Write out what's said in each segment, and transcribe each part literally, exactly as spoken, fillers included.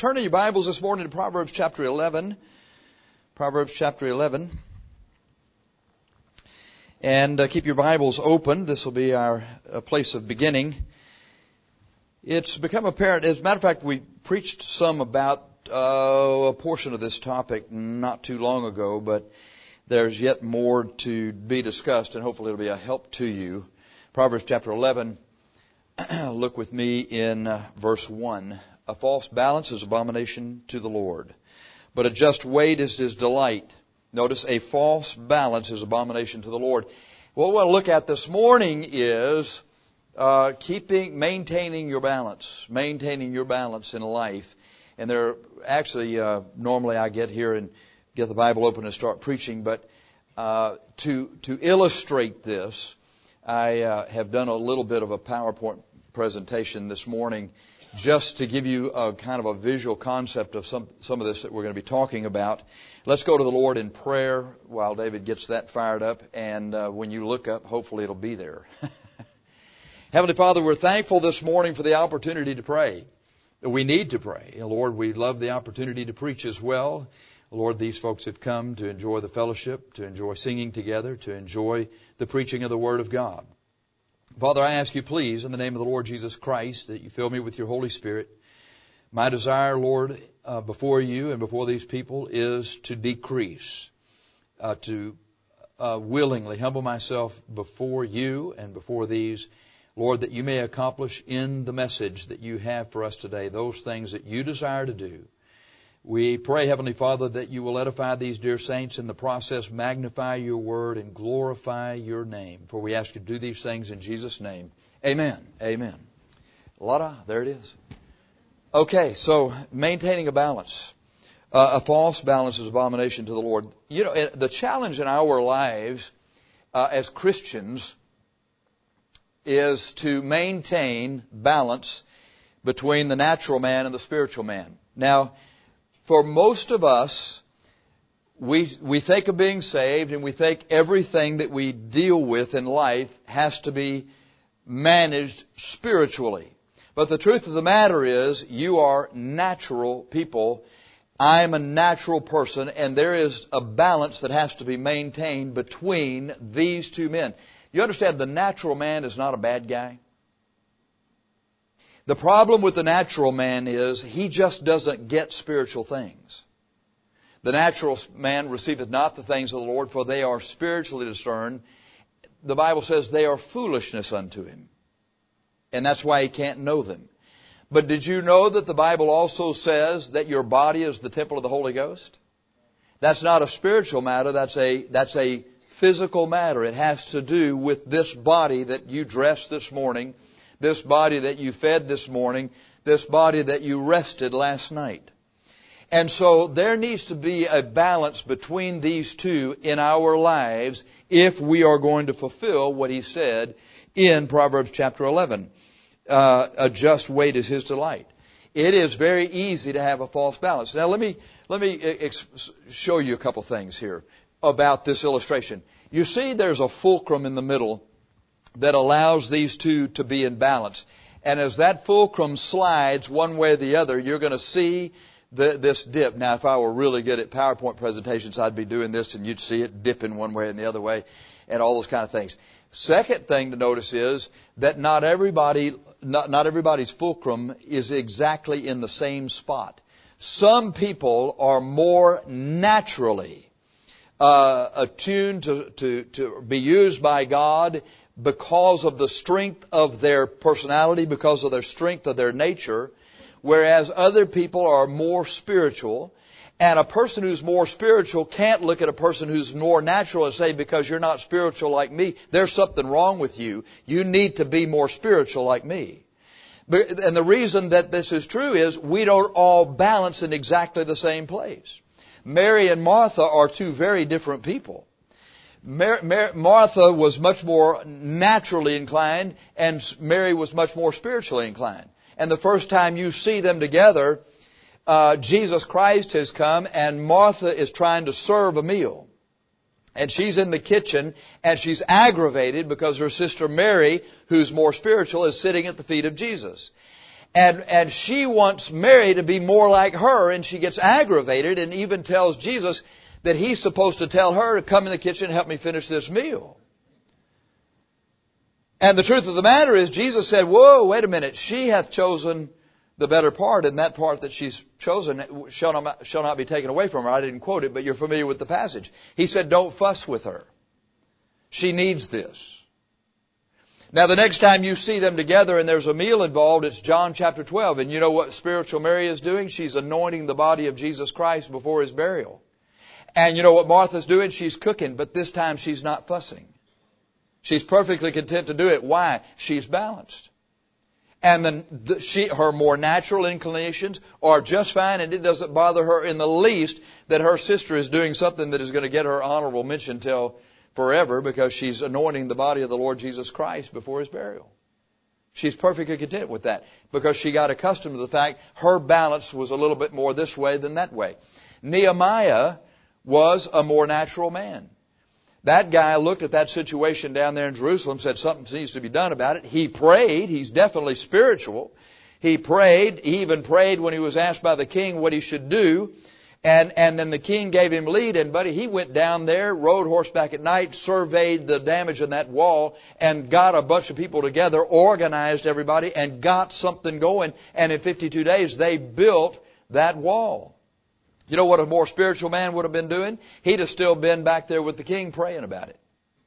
Turn in your Bibles this morning to Proverbs chapter eleven. Proverbs chapter eleven. And uh, keep your Bibles open. This will be our uh, place of beginning. It's become apparent, as a matter of fact, we preached some about uh, a portion of this topic not too long ago, but there's yet more to be discussed, and hopefully it'll be a help to you. Proverbs chapter eleven, look with me in uh, verse one. A false balance is abomination to the Lord, but a just weight is his delight. Notice, a false balance is abomination to the Lord. What we want to look at this morning is uh, keeping, maintaining your balance, maintaining your balance in life. And there, actually, uh, normally I get here and get the Bible open and start preaching, but uh, to to illustrate this, I uh, have done a little bit of a PowerPoint presentation this morning, just to give you a kind of a visual concept of some some of this that we're going to be talking about. Let's go to the Lord in prayer while David gets that fired up, and uh, when you look up, hopefully it'll be there. Heavenly Father, we're thankful this morning for the opportunity to pray. We need to pray. Lord, we love the opportunity to preach as well. Lord, these folks have come to enjoy the fellowship, to enjoy singing together, to enjoy the preaching of the Word of God. Father, I ask you, please, in the name of the Lord Jesus Christ, that you fill me with your Holy Spirit. My desire, Lord, uh, before you and before these people is to decrease, uh, to uh, willingly humble myself before you and before these, Lord, that you may accomplish in the message that you have for us today those things that you desire to do. We pray, Heavenly Father, that you will edify these dear saints in the process, magnify your word, and glorify your name. For we ask you to do these things in Jesus' name. Amen. Amen. La-da, there it is. Okay, so maintaining a balance. Uh, a false balance is abomination to the Lord. You know, the challenge in our lives uh, as Christians is to maintain balance between the natural man and the spiritual man. Now, for most of us, we we think of being saved, and we think everything that we deal with in life has to be managed spiritually. But the truth of the matter is, you are natural people. I'm a natural person, and there is a balance that has to be maintained between these two men. You understand, the natural man is not a bad guy. The problem with the natural man is he just doesn't get spiritual things. The natural man receiveth not the things of the Lord, for they are spiritually discerned. The Bible says they are foolishness unto him. And that's why he can't know them. But did you know that the Bible also says that your body is the temple of the Holy Ghost? That's not a spiritual matter. That's a, that's a physical matter. It has to do with this body that you dressed this morning, this body that you fed this morning, this body that you rested last night. And so there needs to be a balance between these two in our lives if we are going to fulfill what he said in Proverbs chapter eleven. Uh, a just weight is his delight. It is very easy to have a false balance. Now let me, let me ex- show you a couple things here about this illustration. You see there's a fulcrum in the middle that allows these two to be in balance. And as that fulcrum slides one way or the other, you're going to see the, this dip. Now, if I were really good at PowerPoint presentations, I'd be doing this and you'd see it dipping one way and the other way and all those kind of things. Second thing to notice is that not everybody, not, not everybody's fulcrum is exactly in the same spot. Some people are more naturally uh, attuned to, to, to be used by God because of the strength of their personality, because of their strength of their nature, whereas other people are more spiritual. And a person who's more spiritual can't look at a person who's more natural and say, because you're not spiritual like me, there's something wrong with you. You need to be more spiritual like me. And the reason that this is true is we don't all balance in exactly the same place. Mary and Martha are two very different people. Mar- Mar- Martha was much more naturally inclined, and Mary was much more spiritually inclined. And the first time you see them together, uh, Jesus Christ has come, and Martha is trying to serve a meal. And she's in the kitchen, and she's aggravated because her sister Mary, who's more spiritual, is sitting at the feet of Jesus. And, and she wants Mary to be more like her, and she gets aggravated and even tells Jesus that he's supposed to tell her to come in the kitchen and help me finish this meal. And the truth of the matter is, Jesus said, whoa, wait a minute, she hath chosen the better part, and that part that she's chosen shall not, shall not be taken away from her. I didn't quote it, but you're familiar with the passage. He said, don't fuss with her. She needs this. Now, the next time you see them together and there's a meal involved, it's John chapter twelve. And you know what spiritual Mary is doing? She's anointing the body of Jesus Christ before His burial. And you know what Martha's doing? She's cooking, but this time she's not fussing. She's perfectly content to do it. Why? She's balanced. And then the, she, her more natural inclinations are just fine, and it doesn't bother her in the least that her sister is doing something that is going to get her honorable mention till forever, because she's anointing the body of the Lord Jesus Christ before His burial. She's perfectly content with that because she got accustomed to the fact her balance was a little bit more this way than that way. Nehemiah was a more natural man. That guy looked at that situation down there in Jerusalem, said something needs to be done about it. He prayed. He's definitely spiritual. He prayed. He even prayed when he was asked by the king what he should do. And, and then the king gave him lead, and buddy, he went down there, rode horseback at night, surveyed the damage in that wall, and got a bunch of people together, organized everybody, and got something going. And in fifty-two days, they built that wall. You know what a more spiritual man would have been doing? He'd have still been back there with the king praying about it.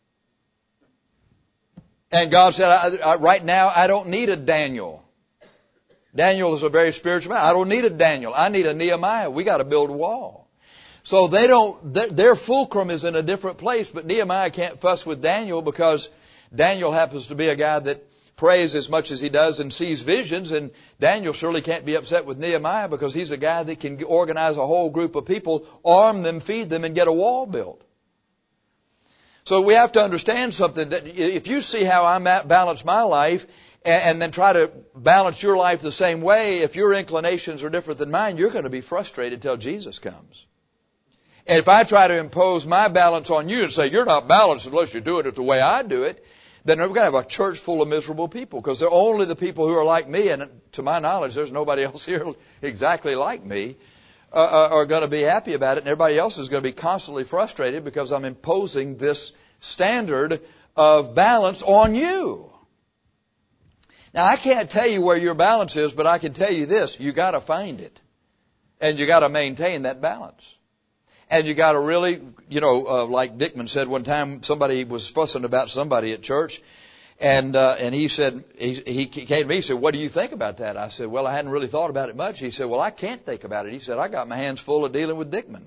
And God said, I, I, right now, I don't need a Daniel. Daniel is a very spiritual man. I don't need a Daniel. I need a Nehemiah. We got to build a wall. So they don't, their, their fulcrum is in a different place, but Nehemiah can't fuss with Daniel because Daniel happens to be a guy that prays as much as he does and sees visions, and Daniel surely can't be upset with Nehemiah because he's a guy that can organize a whole group of people, arm them, feed them, and get a wall built. So we have to understand something, that if you see how I balance my life and then try to balance your life the same way, if your inclinations are different than mine, you're going to be frustrated till Jesus comes. And if I try to impose my balance on you and say, you're not balanced unless you do it the way I do it, then we're going to have a church full of miserable people, because they're only the people who are like me, and to my knowledge, there's nobody else here exactly like me, uh, are going to be happy about it, and everybody else is going to be constantly frustrated because I'm imposing this standard of balance on you. Now, I can't tell you where your balance is, but I can tell you this. You got to find it. And you got to maintain that balance. And you got to really, you know, uh, like Dickman said one time, somebody was fussing about somebody at church. And, uh, and he said, he, he came to me, he said, what do you think about that? I said, well, I hadn't really thought about it much. He said, well, I can't think about it. He said, I got my hands full of dealing with Dickman.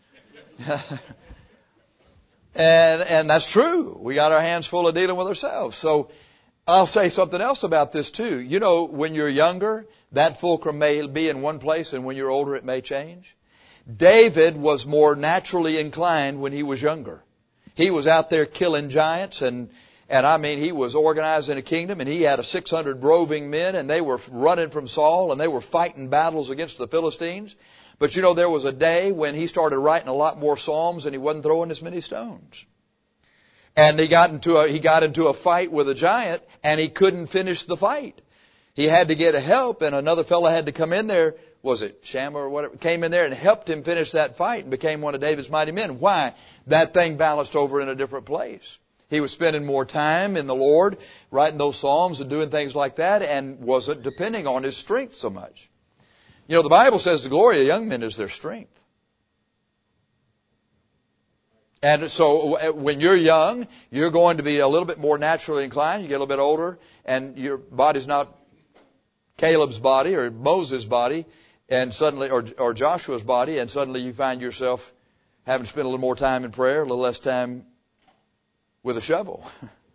and, and that's true. We got our hands full of dealing with ourselves. So, I'll say something else about this too. You know, when you're younger, that fulcrum may be in one place, and when you're older, it may change. David was more naturally inclined when he was younger. He was out there killing giants, and, and I mean, he was organizing a kingdom, and he had a six hundred roving men, and they were running from Saul, and they were fighting battles against the Philistines. But you know, there was a day when he started writing a lot more psalms, and he wasn't throwing as many stones. And he got into a, he got into a fight with a giant, and he couldn't finish the fight. He had to get help, and another fellow had to come in there. Was it Shammah or whatever? Came in there and helped him finish that fight and became one of David's mighty men. Why? That thing balanced over in a different place. He was spending more time in the Lord, writing those psalms and doing things like that, and wasn't depending on his strength so much. You know, the Bible says the glory of young men is their strength. And so when you're young, you're going to be a little bit more naturally inclined. You get a little bit older, and your body's not Caleb's body or Moses' body, and suddenly, or, or Joshua's body, and suddenly you find yourself having spent a little more time in prayer, a little less time with a shovel.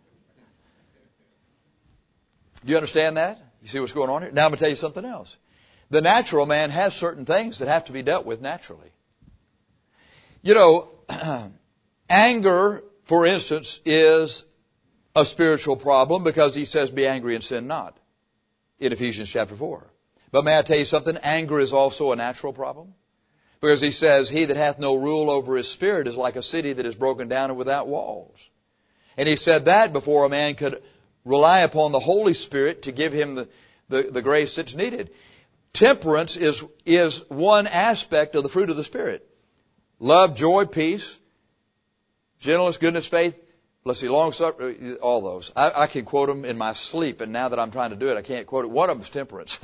Do you understand that? You see what's going on here? Now I'm going to tell you something else. The natural man has certain things that have to be dealt with naturally. You know, anger, for instance, is a spiritual problem because he says, be angry and sin not, in Ephesians chapter four. But may I tell you something? Anger is also a natural problem. Because he says, he that hath no rule over his spirit is like a city that is broken down and without walls. And he said that before a man could rely upon the Holy Spirit to give him the, the, the grace that's needed. Temperance is, is one aspect of the fruit of the Spirit. Love, joy, peace, gentleness, goodness, faith. Let's see, long suffering, all those. I, I can quote them in my sleep, and now that I'm trying to do it, I can't quote it. One of them is temperance.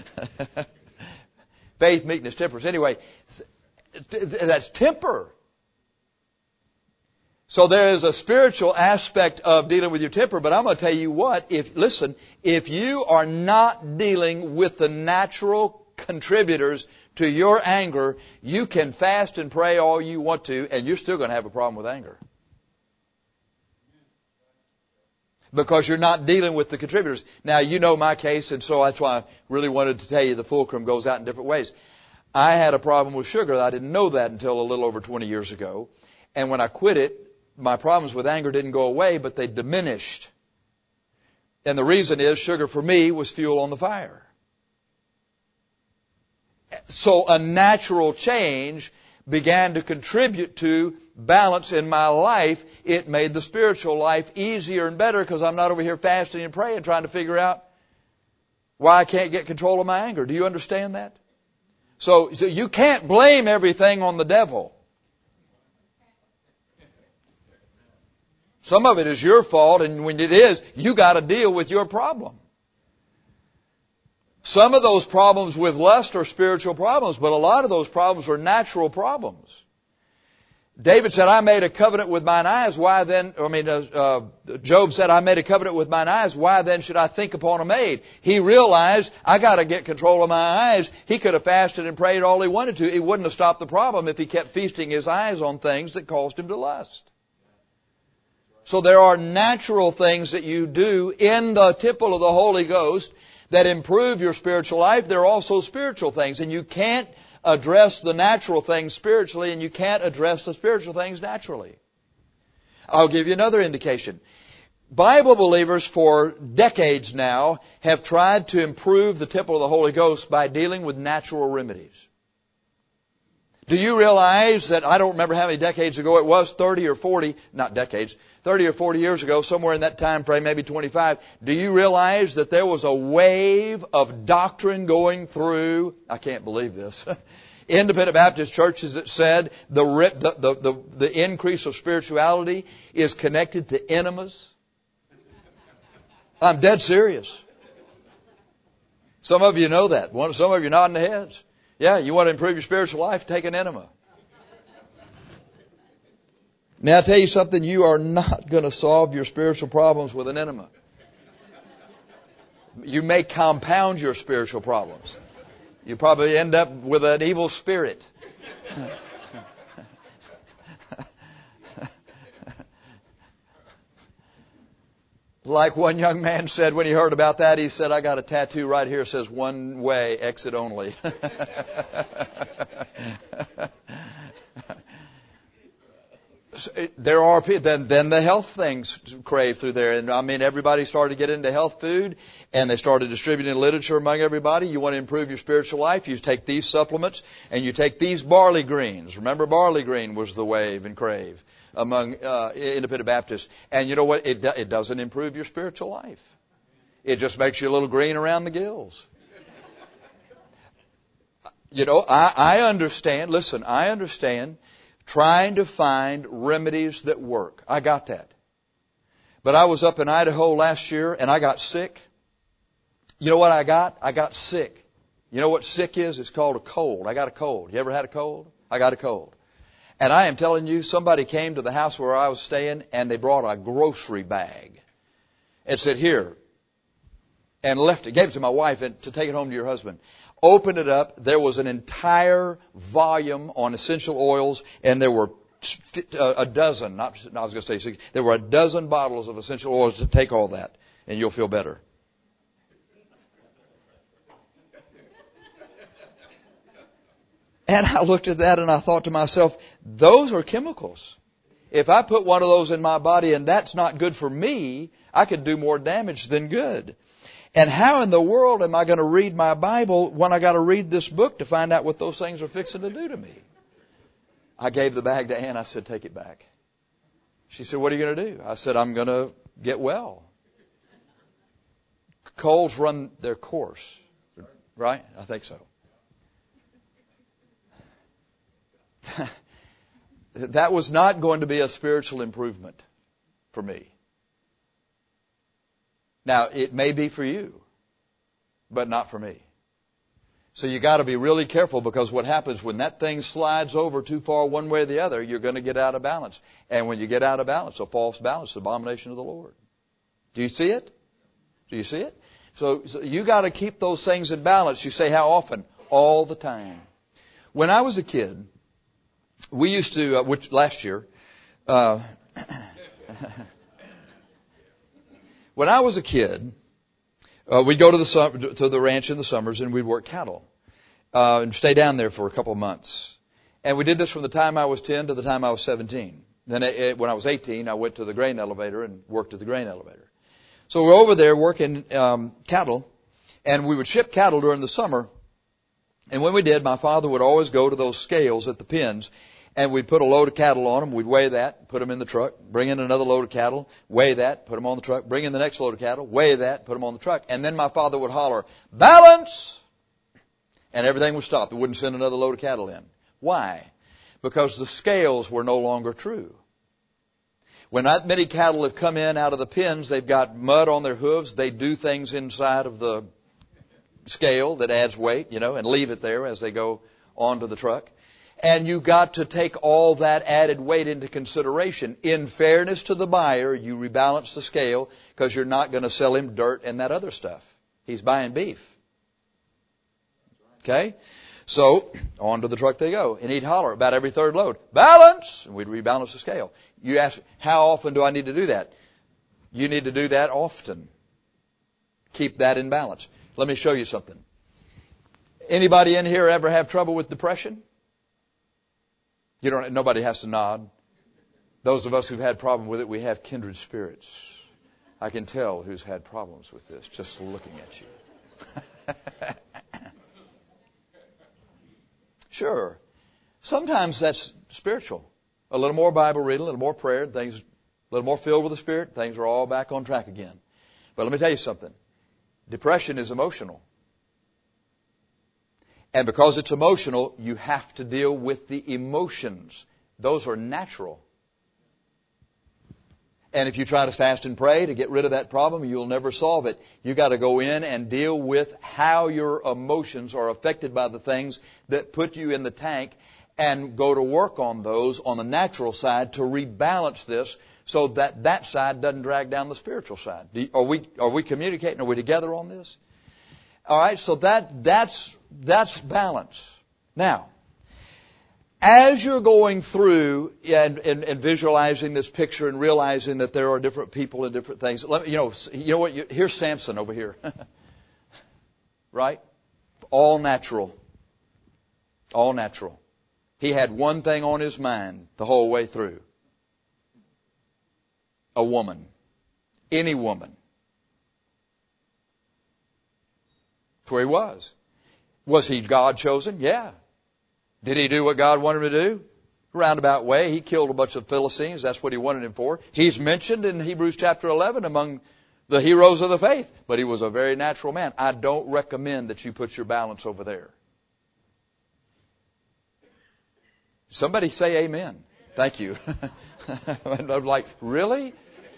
Faith, meekness, temperance. Anyway, that's temper. So there is a spiritual aspect of dealing with your temper, but I'm going to tell you what, if, listen, if you are not dealing with the natural contributors to your anger, you can fast and pray all you want to, and you're still going to have a problem with anger. Because you're not dealing with the contributors. Now, you know my case, and so that's why I really wanted to tell you the fulcrum goes out in different ways. I had a problem with sugar. I didn't know that until a little over twenty years ago. And when I quit it, my problems with anger didn't go away, but they diminished. And the reason is sugar for me was fuel on the fire. So a natural change began to contribute to balance in my life. It made the spiritual life easier and better because I'm not over here fasting and praying trying to figure out why I can't get control of my anger. Do you understand that? So, so you can't blame everything on the devil. Some of it is your fault, and when it is, you got to deal with your problem. Some of those problems with lust are spiritual problems, but a lot of those problems are natural problems. David said, I made a covenant with mine eyes. Why then, I mean, uh, uh, Job said, I made a covenant with mine eyes. Why then should I think upon a maid? He realized, I got to get control of my eyes. He could have fasted and prayed all he wanted to. It wouldn't have stopped the problem if he kept feasting his eyes on things that caused him to lust. So there are natural things that you do in the temple of the Holy Ghost that improve your spiritual life. There are also spiritual things, and you can't address the natural things spiritually, and you can't address the spiritual things naturally. I'll give you another indication. Bible believers for decades now have tried to improve the temple of the Holy Ghost by dealing with natural remedies. Do you realize that, I don't remember how many decades ago it was, thirty or forty, not decades, thirty or forty years ago, somewhere in that time frame, maybe twenty-five, do you realize that there was a wave of doctrine going through, I can't believe this, independent Baptist churches that said the, the, the, the, the increase of spirituality is connected to enemas? I'm dead serious. Some of you know that. Some of you nodding their heads. Yeah, you want to improve your spiritual life? Take an enema. May I tell you something? You are not going to solve your spiritual problems with an enema. You may compound your spiritual problems. You probably end up with an evil spirit. Like one young man said when he heard about that, he said, I got a tattoo right here that says one way, exit only. There are people, then, then the health things crave through there. And I mean, everybody started to get into health food, and they started distributing literature among everybody. You want to improve your spiritual life? You take these supplements, and you take these barley greens. Remember, barley green was the wave and crave among uh, independent Baptists. And you know what? It, do, it doesn't improve your spiritual life. It just makes you a little green around the gills. You know, I, I understand, listen, I understand trying to find remedies that work. I got that. But I was up in Idaho last year and I got sick. You know what I got? I got sick. You know what sick is? It's called a cold. I got a cold. You ever had a cold? I got a cold. And I am telling you, somebody came to the house where I was staying and they brought a grocery bag and said, here, and left it, gave it to my wife and to take it home to your husband. Opened it up. There was an entire volume on essential oils, and there were a dozen, not, I was going to say six, there were a dozen bottles of essential oils to take all that, and you'll feel better. And I looked at that and I thought to myself, those are chemicals. If I put one of those in my body and that's not good for me, I could do more damage than good. And how in the world am I going to read my Bible when I got to read this book to find out what those things are fixing to do to me? I gave the bag to Ann. I said, take it back. She said, what are you going to do? I said, I'm going to get well. Coals run their course. Right? I think so. That was not going to be a spiritual improvement for me. Now, it may be for you, but not for me. So you got to be really careful, because what happens when that thing slides over too far one way or the other, you're going to get out of balance. And when you get out of balance, a false balance is the abomination of the Lord. Do you see it? Do you see it? So, so you got to keep those things in balance. You say, how often? All the time. When I was a kid, we used to, uh, which last year, uh, when I was a kid, uh, we'd go to the to the ranch in the summers and we'd work cattle uh, and stay down there for a couple of months. And we did this from the time I was ten to the time I was seventeen. Then it, it, when I was eighteen, I went to the grain elevator and worked at the grain elevator. So we're over there working um, cattle, and we would ship cattle during the summer. And when we did, my father would always go to those scales at the pens, and we'd put a load of cattle on them. We'd weigh that, put them in the truck, bring in another load of cattle, weigh that, put them on the truck, bring in the next load of cattle, weigh that, put them on the truck. And then my father would holler, "Balance!" And everything would stop. They wouldn't send another load of cattle in. Why? Because the scales were no longer true. When that many cattle have come in out of the pens, they've got mud on their hooves. They do things inside of the scale that adds weight, you know, and leave it there as they go onto the truck. And you've got to take all that added weight into consideration. In fairness to the buyer, you rebalance the scale, because you're not going to sell him dirt and that other stuff. He's buying beef. Okay? So, onto the truck they go. And he'd holler about every third load, "Balance!" And we'd rebalance the scale. You ask, how often do I need to do that? You need to do that often. Keep that in balance. Let me show you something. Anybody in here ever have trouble with depression? You don't, nobody has to nod. Those of us who've had problem with it, we have kindred spirits. I can tell who's had problems with this just looking at you. Sure. Sometimes that's spiritual. A little more Bible reading, a little more prayer, things, a little more filled with the Spirit, things are all back on track again. But let me tell you something. Depression is emotional. And because it's emotional, you have to deal with the emotions. Those are natural. And if you try to fast and pray to get rid of that problem, you'll never solve it. You've got to go in and deal with how your emotions are affected by the things that put you in the tank, and go to work on those on the natural side to rebalance this so that that side doesn't drag down the spiritual side. Are we, are we communicating? Are we together on this? All right, so that, that's, that's balance. Now, as you're going through and, and, and visualizing this picture and realizing that there are different people and different things, let me, you know, you know what? You, here's Samson over here, right? All natural, all natural. He had one thing on his mind the whole way through: a woman, any woman. That's where he was. Was he God chosen? Yeah. Did he do what God wanted him to do? Roundabout way. He killed a bunch of Philistines. That's what he wanted him for. He's mentioned in Hebrews chapter eleven among the heroes of the faith. But he was a very natural man. I don't recommend that you put your balance over there. Somebody say amen. Thank you. I'm like, really?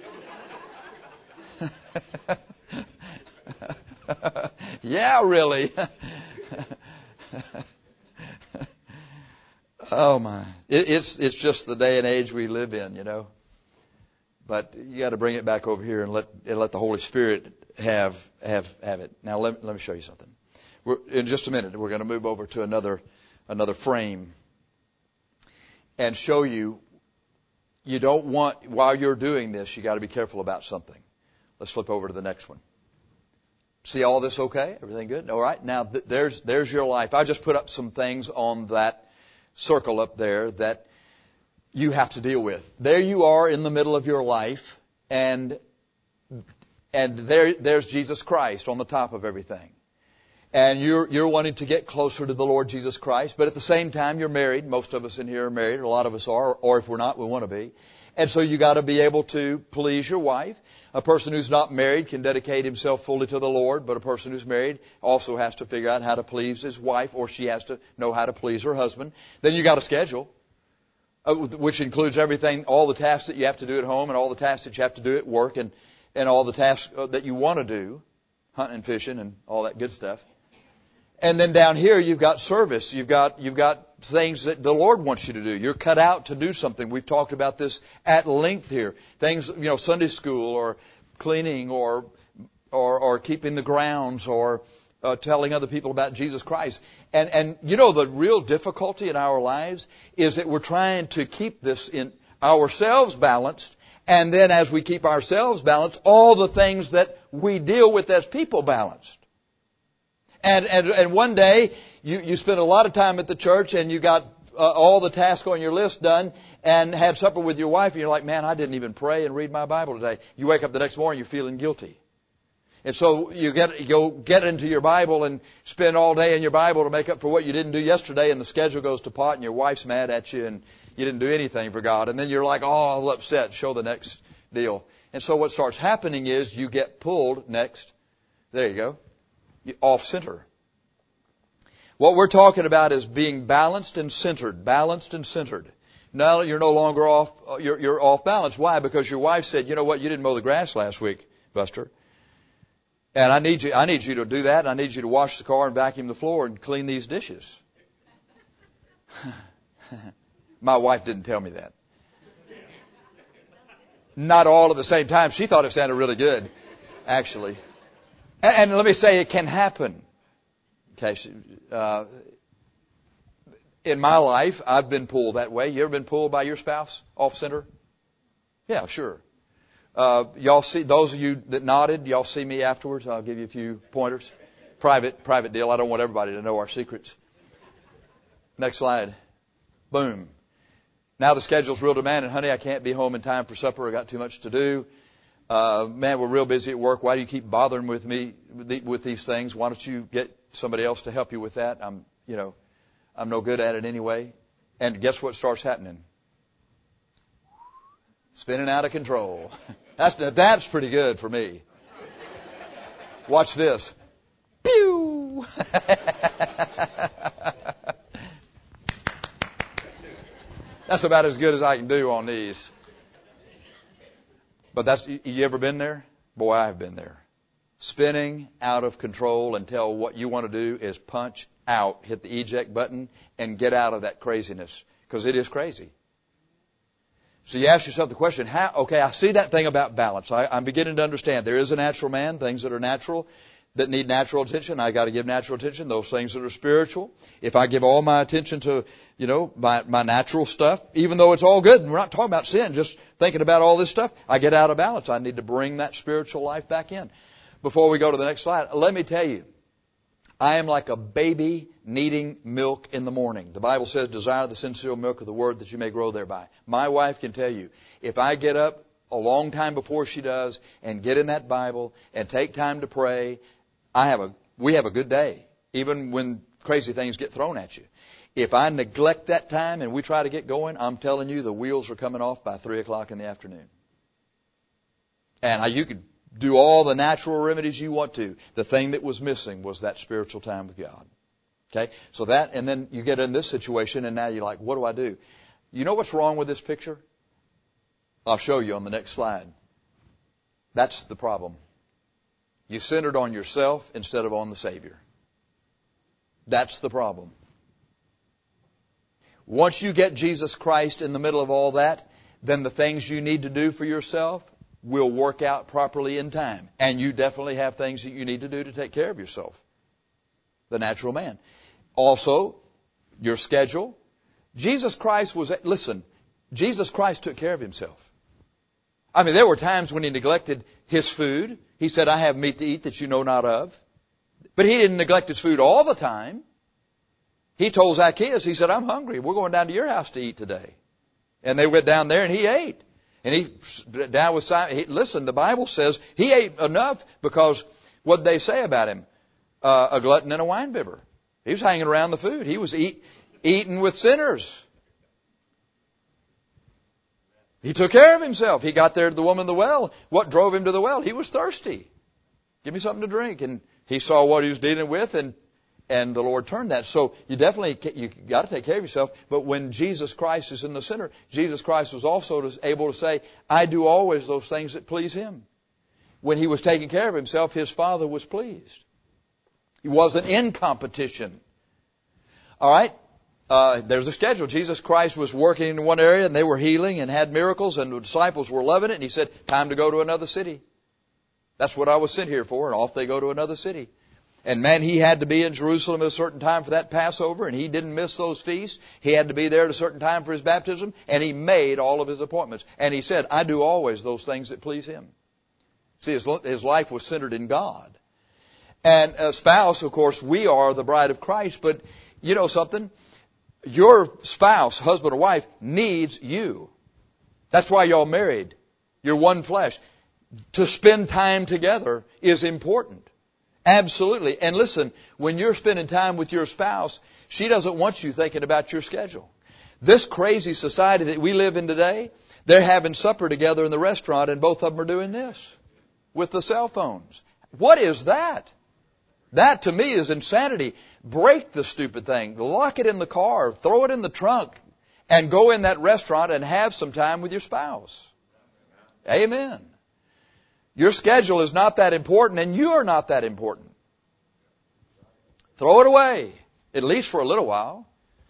Yeah, really. Oh my! It, it's it's just the day and age we live in, you know. But you got to bring it back over here and let and let the Holy Spirit have have have it. Now let let me show you something. We're, in just a minute, we're going to move over to another another frame and show you. You don't want, while you're doing this, you got to be careful about something. Let's flip over to the next one. See all this okay? Everything good? All right. Now th- there's there's your life. I just put up some things on that circle up there that you have to deal with. There you are in the middle of your life, and and there there's Jesus Christ on the top of everything. And you're you're wanting to get closer to the Lord Jesus Christ, but at the same time you're married. Most of us in here are married, a lot of us are, or if we're not, we want to be. And so you got to be able to please your wife. A person who's not married can dedicate himself fully to the Lord, but a person who's married also has to figure out how to please his wife, or she has to know how to please her husband. Then you got a schedule, uh, which includes everything, all the tasks that you have to do at home and all the tasks that you have to do at work, and, and all the tasks that you want to do, hunting and fishing and all that good stuff. And then down here you've got service. You've got, you've got things that the Lord wants you to do. You're cut out to do something. We've talked about this at length here. Things, you know, Sunday school or cleaning or, or, or keeping the grounds or uh, telling other people about Jesus Christ. And, and, you know, the real difficulty in our lives is that we're trying to keep this in ourselves balanced. And then as we keep ourselves balanced, all the things that we deal with as people balanced. And, and, and one day, you, you spent a lot of time at the church and you got uh, all the tasks on your list done and had supper with your wife and you're like, man, I didn't even pray and read my Bible today. You wake up the next morning, you're feeling guilty. And so you get, you go get into your Bible and spend all day in your Bible to make up for what you didn't do yesterday, and the schedule goes to pot and your wife's mad at you and you didn't do anything for God. And then you're like, oh, all upset, show the next deal. And so what starts happening is you get pulled next. There you go. Off center. What we're talking about is being balanced and centered. Balanced and centered. Now you're no longer off, you're, you're off balance. Why? Because your wife said, you know what, you didn't mow the grass last week, Buster. And I need you, I need you to do that. I need you to wash the car and vacuum the floor and clean these dishes. My wife didn't tell me that. Not all at the same time. She thought it sounded really good, actually. And let me say, it can happen. Okay, uh, in my life, I've been pulled that way. You ever been pulled by your spouse off center? Yeah, sure. Uh, y'all see, those of you that nodded, y'all see me afterwards. I'll give you a few pointers. Private, private deal. I don't want everybody to know our secrets. Next slide. Boom. Now the schedule's real demanding. Honey, I can't be home in time for supper. I got too much to do. Uh, man, we're real busy at work. Why do you keep bothering with me with, the, with these things? Why don't you get somebody else to help you with that? I'm, you know, I'm no good at it anyway. And guess what starts happening? Spinning out of control. That's, that's pretty good for me. Watch this. Pew! That's about as good as I can do on these. But that's, you ever been there? Boy, I've been there. Spinning out of control until what you want to do is punch out, hit the eject button, and get out of that craziness. Because it is crazy. So you ask yourself the question, how, okay, I see that thing about balance. I, I'm beginning to understand there is a natural man, things that are natural, that need natural attention. I got to give natural attention. Those things that are spiritual. If I give all my attention to, you know, my, my natural stuff, even though it's all good, and we're not talking about sin, just thinking about all this stuff, I get out of balance. I need to bring that spiritual life back in. Before we go to the next slide, let me tell you, I am like a baby needing milk in the morning. The Bible says, desire the sincere milk of the word that you may grow thereby. My wife can tell you, if I get up a long time before she does and get in that Bible and take time to pray, I have a, we have a good day, even when crazy things get thrown at you. If I neglect that time and we try to get going, I'm telling you, the wheels are coming off by three o'clock in the afternoon. And I, you could do all the natural remedies you want to. The thing that was missing was that spiritual time with God. Okay? So that, and then you get in this situation and now you're like, what do I do? You know what's wrong with this picture? I'll show you on the next slide. That's the problem. You centered on yourself instead of on the Savior. That's the problem. Once you get Jesus Christ in the middle of all that, then the things you need to do for yourself will work out properly in time. And you definitely have things that you need to do to take care of yourself. The natural man. Also, your schedule. Jesus Christ was, listen, Jesus Christ took care of himself. I mean, there were times when he neglected his food. He said, I have meat to eat that you know not of. But he didn't neglect his food all the time. He told Zacchaeus, he said, I'm hungry. We're going down to your house to eat today. And they went down there and he ate. And he, down with Simon, he, listen, the Bible says he ate enough because what they say about him? Uh, a glutton and a winebibber. He was hanging around the food. He was eat, eating with sinners. He took care of himself. He got there to the woman at the well. What drove him to the well? He was thirsty. Give me something to drink. And he saw what he was dealing with, and and the Lord turned that. So you definitely, you got to take care of yourself. But when Jesus Christ is in the center, Jesus Christ was also able to say, I do always those things that please Him. When He was taking care of Himself, His Father was pleased. He wasn't in competition. All right. Uh, there's a schedule. Jesus Christ was working in one area, and they were healing and had miracles, and the disciples were loving it. And He said, time to go to another city. That's what I was sent here for. And off they go to another city. And man, He had to be in Jerusalem at a certain time for that Passover, and He didn't miss those feasts. He had to be there at a certain time for His baptism, and He made all of His appointments. And He said, I do always those things that please Him. See, his, his life was centered in God. And a spouse, of course, we are the bride of Christ, but you know something? Your spouse, husband or wife, needs you. That's why y'all married. You're one flesh. To spend time together is important. Absolutely. And listen, when you're spending time with your spouse, she doesn't want you thinking about your schedule. This crazy society that we live in today, they're having supper together in the restaurant, and both of them are doing this with the cell phones. What is that? That to me is insanity. Break the stupid thing. Lock it in the car. Throw it in the trunk. And go in that restaurant and have some time with your spouse. Amen. Your schedule is not that important, and you are not that important. Throw it away, at least for a little while.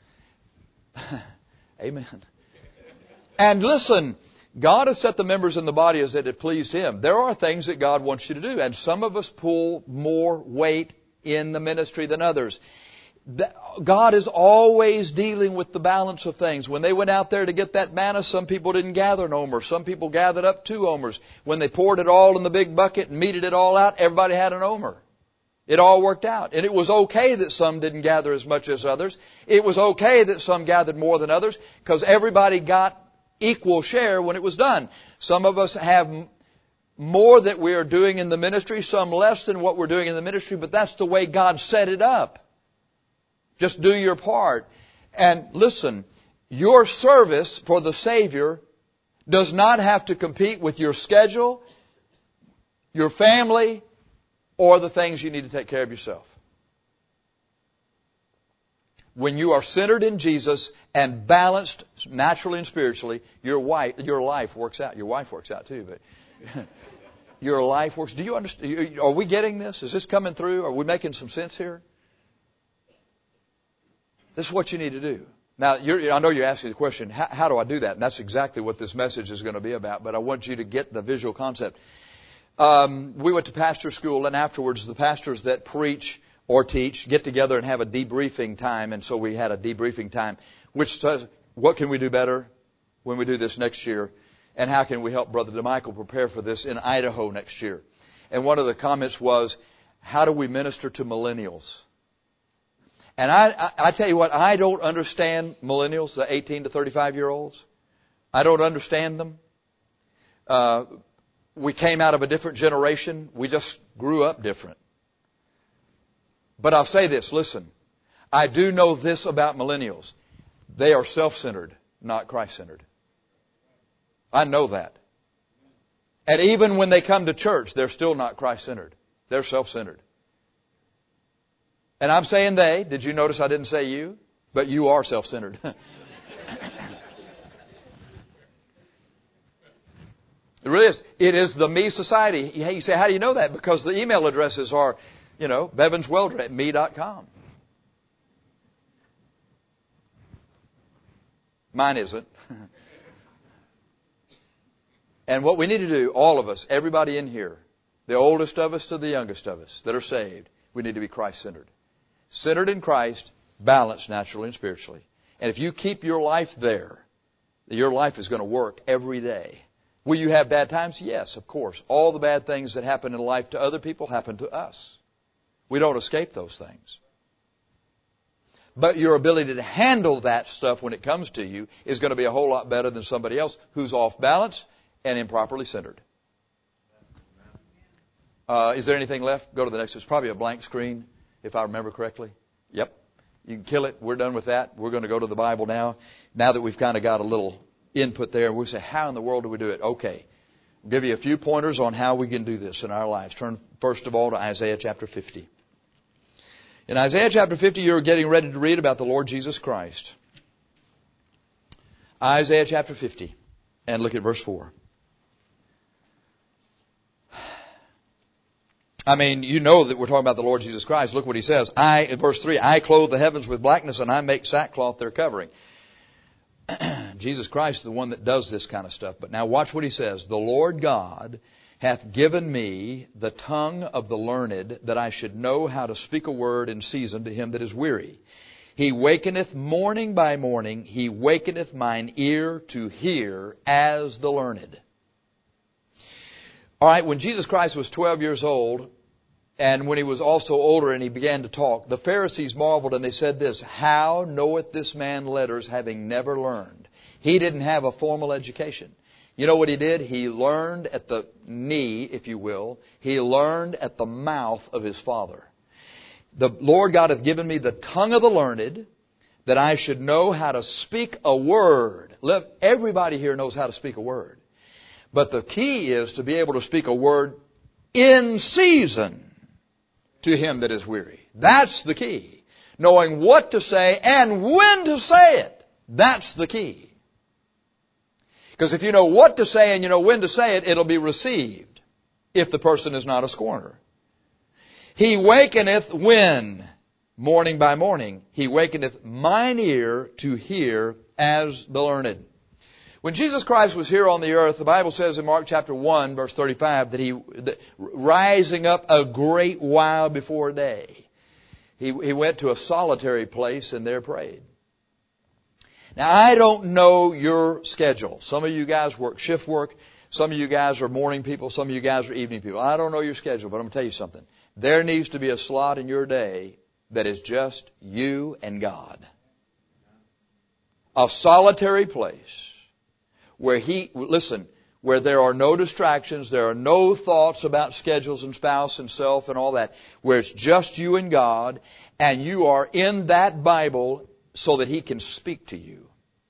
Amen. And listen, God has set the members in the body as that it pleased Him. There are things that God wants you to do, and some of us pull more weight in the ministry than others. God is always dealing with the balance of things. When they went out there to get that manna, some people didn't gather an omer. Some people gathered up two omers. When they poured it all in the big bucket and meted it all out, everybody had an omer. It all worked out. And it was okay that some didn't gather as much as others. It was okay that some gathered more than others, because everybody got equal share when it was done. Some of us have more that we are doing in the ministry, some less than what we're doing in the ministry, but that's the way God set it up. Just do your part. And listen, your service for the Savior does not have to compete with your schedule, your family, or the things you need to take care of yourself. When you are centered in Jesus and balanced naturally and spiritually, your wife, your life works out. Your wife works out too, but your life works. Do you understand? Are we getting this? Is this coming through? Are we making some sense here? This is what you need to do. Now, you're, I know you're asking the question, how, how do I do that? And that's exactly what this message is going to be about, but I want you to get the visual concept. Um, we went to pastor school, and afterwards the pastors that preach or teach get together and have a debriefing time, and so we had a debriefing time, which says, what can we do better when we do this next year, and how can we help Brother DeMichael prepare for this in Idaho next year? And one of the comments was, how do we minister to millennials? And I, I, I tell you what, I don't understand millennials, the eighteen to thirty-five year olds. I don't understand them. Uh, we came out of a different generation. We just grew up different. But I'll say this, listen, I do know this about millennials. They are self-centered, not Christ-centered. I know that. And even when they come to church, they're still not Christ-centered. They're self-centered. And I'm saying they. Did you notice I didn't say you? But you are self-centered. It really is. It is the me society. You say, how do you know that? Because the email addresses are, you know, bevanswelder at me dot com. Mine isn't. And what we need to do, all of us, everybody in here, the oldest of us to the youngest of us that are saved, we need to be Christ-centered. Centered in Christ, balanced naturally and spiritually. And if you keep your life there, your life is going to work every day. Will you have bad times? Yes, of course. All the bad things that happen in life to other people happen to us. We don't escape those things. But your ability to handle that stuff when it comes to you is going to be a whole lot better than somebody else who's off balance and improperly centered. Uh, is there anything left? Go to the next. It's probably a blank screen, if I remember correctly. Yep. You can kill it. We're done with that. We're going to go to the Bible now. Now that we've kind of got a little input there. We say, how in the world do we do it? Okay. I'll give you a few pointers on how we can do this in our lives. Turn first of all to Isaiah chapter fifty. In Isaiah chapter fifty, you're getting ready to read about the Lord Jesus Christ. Isaiah chapter fifty. And look at verse four. I mean, you know that we're talking about the Lord Jesus Christ. Look what he says. I, in verse three, I clothe the heavens with blackness and I make sackcloth their covering. Jesus Christ is the one that does this kind of stuff. But now watch what he says. The Lord God hath given me the tongue of the learned, that I should know how to speak a word in season to him that is weary. He wakeneth morning by morning, he wakeneth mine ear to hear as the learned. All right, when Jesus Christ was twelve years old, and when he was also older and he began to talk, the Pharisees marveled and they said this, how knoweth this man letters, having never learned? He didn't have a formal education. You know what he did? He learned at the knee, if you will. He learned at the mouth of his Father. The Lord God hath given me the tongue of the learned, that I should know how to speak a word. Look, everybody here knows how to speak a word. But the key is to be able to speak a word in season to him that is weary. That's the key. Knowing what to say and when to say it. That's the key. Because if you know what to say and you know when to say it, it'll be received if the person is not a scorner. He wakeneth when? Morning by morning. He wakeneth mine ear to hear as the learned. When Jesus Christ was here on the earth, the Bible says in Mark chapter one, verse thirty-five, that he, that rising up a great while before day, he, he went to a solitary place and there prayed. Now, I don't know your schedule. Some of you guys work shift work. Some of you guys are morning people. Some of you guys are evening people. I don't know your schedule, but I'm going to tell you something. There needs to be a slot in your day that is just you and God. A solitary place. Where he, listen, where there are no distractions, there are no thoughts about schedules and spouse and self and all that, where it's just you and God, and you are in that Bible so that he can speak to you.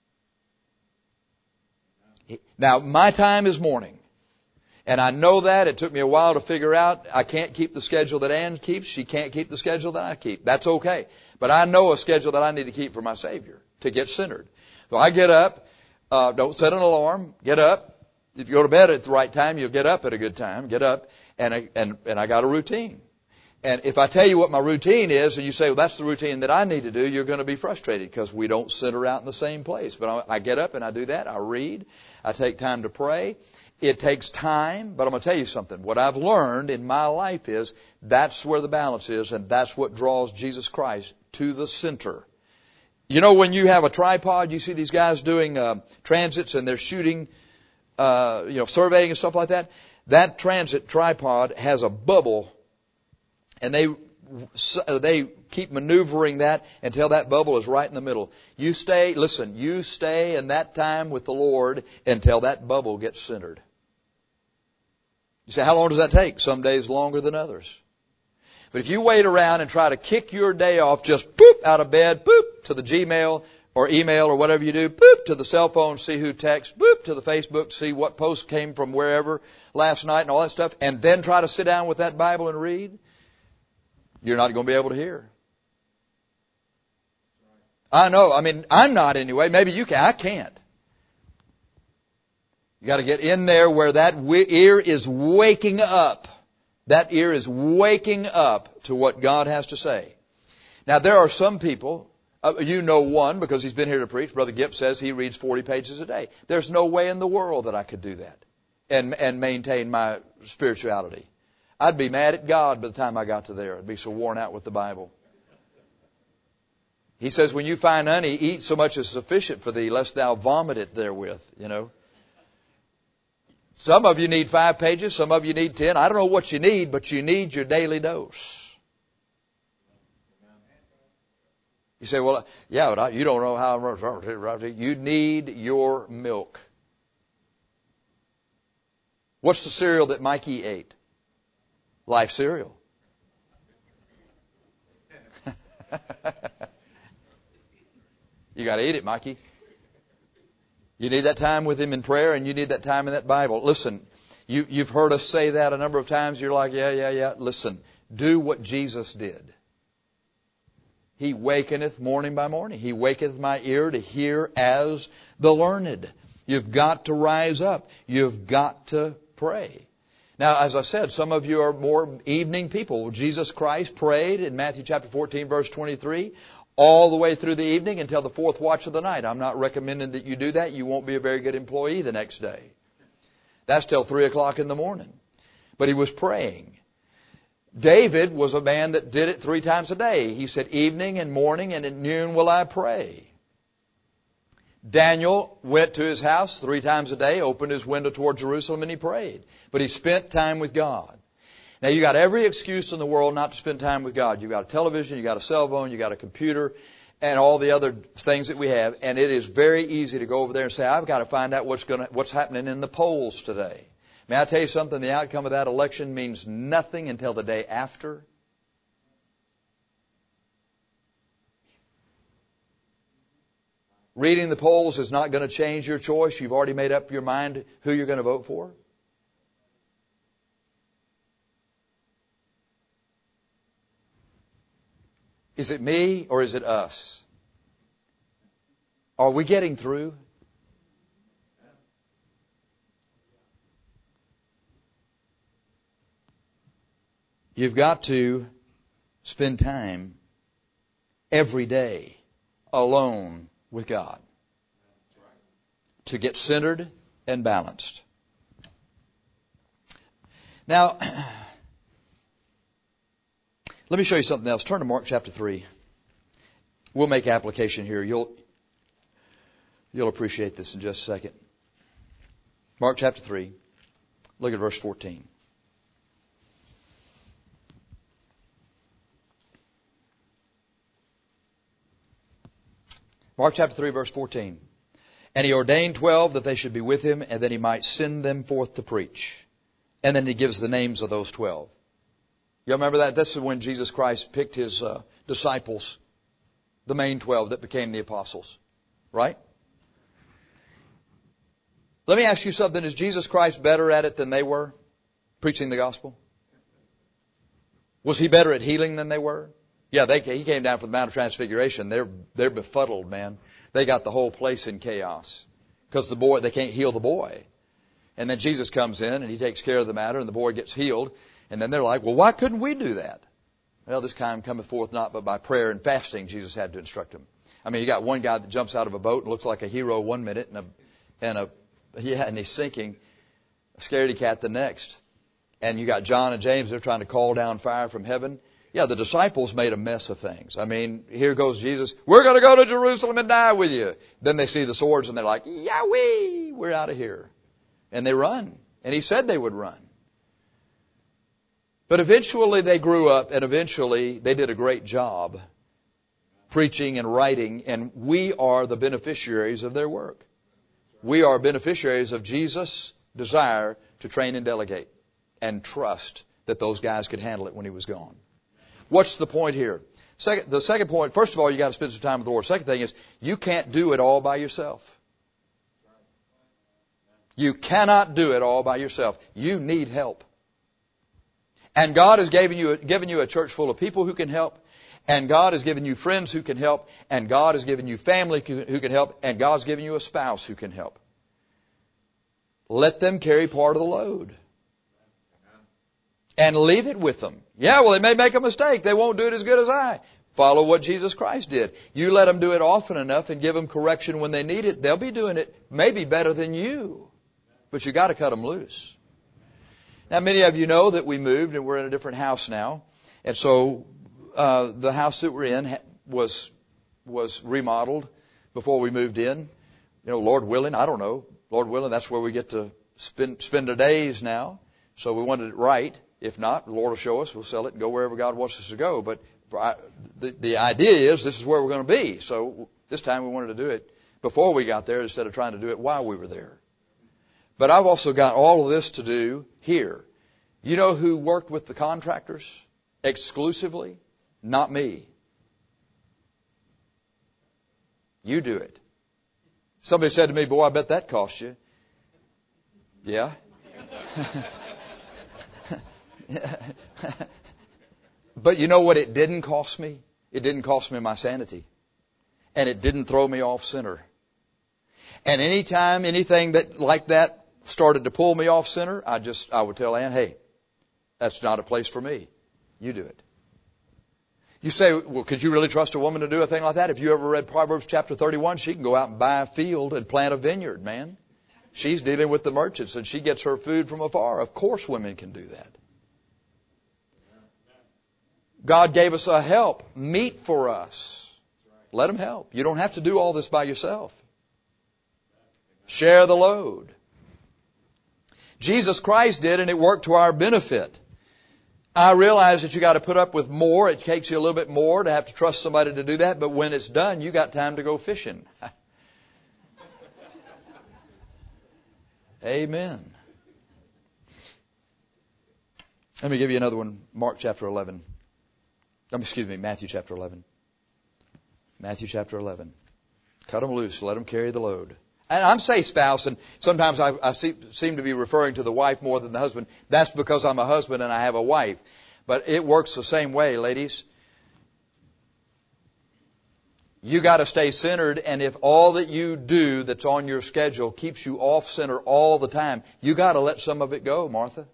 Now, my time is morning, and I know that. It took me a while to figure out. I can't keep the schedule that Ann keeps. She can't keep the schedule that I keep. That's okay. But I know a schedule that I need to keep for my Savior to get centered. So I get up. Uh, don't set an alarm. Get up. If you go to bed at the right time, you'll get up at a good time. Get up. And I, and, and I got a routine. And if I tell you what my routine is, and you say, well, that's the routine that I need to do, you're going to be frustrated because we don't center out in the same place. But I, I get up and I do that. I read. I take time to pray. It takes time, but I'm going to tell you something. What I've learned in my life is that's where the balance is, and that's what draws Jesus Christ to the center. You know, when you have a tripod, you see these guys doing uh, transits and they're shooting, uh, you know, surveying and stuff like that. That transit tripod has a bubble, and they they keep maneuvering that until that bubble is right in the middle. You stay, listen, you stay in that time with the Lord until that bubble gets centered. You say, how long does that take? Some days longer than others. But if you wait around and try to kick your day off, just boop out of bed, boop to the Gmail or email or whatever you do, boop to the cell phone, see who texts, boop to the Facebook, see what post came from wherever last night and all that stuff, and then try to sit down with that Bible and read, you're not going to be able to hear. I know. I mean, I'm not anyway. Maybe you can. I can't. You got to get in there where that ear is waking up. That ear is waking up to what God has to say. Now, there are some people, uh, you know one because he's been here to preach. Brother Gipp says he reads forty pages a day. There's no way in the world that I could do that and, and maintain my spirituality. I'd be mad at God by the time I got to there. I'd be so worn out with the Bible. He says, when you find honey, eat so much as sufficient for thee, lest thou vomit it therewith, you know. Some of you need five pages, some of you need ten. I don't know what you need, but you need your daily dose. You say, well, yeah, but you don't know how I'm... You need your milk. What's the cereal that Mikey ate? Life cereal. You got to eat it, Mikey. You need that time with Him in prayer, and you need that time in that Bible. Listen, you, you've heard us say that a number of times. You're like, yeah, yeah, yeah. Listen, do what Jesus did. He wakeneth morning by morning. He waketh my ear to hear as the learned. You've got to rise up. You've got to pray. Now, as I said, some of you are more evening people. Jesus Christ prayed in Matthew chapter fourteen, verse twenty-three, all the way through the evening until the fourth watch of the night. I'm not recommending that you do that. You won't be a very good employee the next day. That's till three o'clock in the morning. But he was praying. David was a man that did it three times a day. He said, evening and morning and at noon will I pray. Daniel went to his house three times a day, opened his window toward Jerusalem, and he prayed. But he spent time with God. Now, you got every excuse in the world not to spend time with God. You've got a television, you've got a cell phone, you've got a computer, and all the other things that we have. And it is very easy to go over there and say, I've got to find out what's going to, what's happening in the polls today. May I tell you something? The outcome of that election means nothing until the day after. Reading the polls is not going to change your choice. You've already made up your mind who you're going to vote for. Is it me or is it us? Are we getting through? You've got to spend time every day alone with God to get centered and balanced. Now, let me show you something else. Turn to Mark chapter three. We'll make application here. You'll, you'll appreciate this in just a second. Mark chapter three. Look at verse fourteen. Mark chapter three, verse fourteen. And he ordained twelve that they should be with him, and that he might send them forth to preach. And then he gives the names of those twelve. You remember that? This is when Jesus Christ picked his uh, disciples, the main twelve that became the apostles. Right? Let me ask you something. Is Jesus Christ better at it than they were? Preaching the gospel? Was he better at healing than they were? Yeah, they, he came down from the Mount of Transfiguration. They're, they're befuddled, man. They got the whole place in chaos. Because the boy, they can't heal the boy. And then Jesus comes in and he takes care of the matter and the boy gets healed. And then they're like, well, why couldn't we do that? Well, this kind cometh forth not but by prayer and fasting, Jesus had to instruct them. I mean, you got one guy that jumps out of a boat and looks like a hero one minute and a, and a, yeah, and he's sinking, a scaredy cat the next. And you got John and James, they're trying to call down fire from heaven. Yeah, the disciples made a mess of things. I mean, here goes Jesus. We're going to go to Jerusalem and die with you. Then they see the swords and they're like, Yahweh, we're out of here. And they run. And he said they would run. But eventually they grew up and eventually they did a great job preaching and writing. And we are the beneficiaries of their work. We are beneficiaries of Jesus' desire to train and delegate and trust that those guys could handle it when he was gone. What's the point here? Second, the second point, first of all, you got to spend some time with the Lord. Second thing is, you can't do it all by yourself. You cannot do it all by yourself. You need help. And God has given you, given you a church full of people who can help. And God has given you friends who can help. And God has given you family who can help. And God's given you a spouse who can help. Let them carry part of the load. And leave it with them. Yeah, well, they may make a mistake. They won't do it as good as I. Follow what Jesus Christ did. You let them do it often enough and give them correction when they need it. They'll be doing it maybe better than you. But you got to cut them loose. Now, many of you know that we moved and we're in a different house now. And so uh, the house that we're in was was remodeled before we moved in. You know, Lord willing, I don't know. Lord willing, that's where we get to spend spend our days now. So we wanted it right. If not, the Lord will show us. We'll sell it and go wherever God wants us to go. But for I, the, the idea is this is where we're going to be. So this time we wanted to do it before we got there instead of trying to do it while we were there. But I've also got all of this to do here. You know who worked with the contractors exclusively? Not me. You do it. Somebody said to me, boy, I bet that cost you. Yeah. But you know what it didn't cost me? It didn't cost me my sanity. And it didn't throw me off center. And anytime anything that like that started to pull me off center, I just, I would tell Ann, hey, that's not a place for me. You do it. You say, well, could you really trust a woman to do a thing like that? If you ever read Proverbs chapter thirty-one, she can go out and buy a field and plant a vineyard, man. She's dealing with the merchants and she gets her food from afar. Of course women can do that. God gave us a help, meet for us. Let Him help. You don't have to do all this by yourself. Share the load. Jesus Christ did, and it worked to our benefit. I realize that you got to put up with more. It takes you a little bit more to have to trust somebody to do that. But when it's done, you got time to go fishing. Amen. Let me give you another one. Mark chapter eleven. Um, excuse me, Matthew chapter eleven. Matthew chapter eleven. Cut them loose. Let them carry the load. And I'm say spouse, and sometimes I, I see, seem to be referring to the wife more than the husband. That's because I'm a husband and I have a wife. But it works the same way, ladies. You got to stay centered, and if all that you do that's on your schedule keeps you off center all the time, you got to let some of it go, Martha.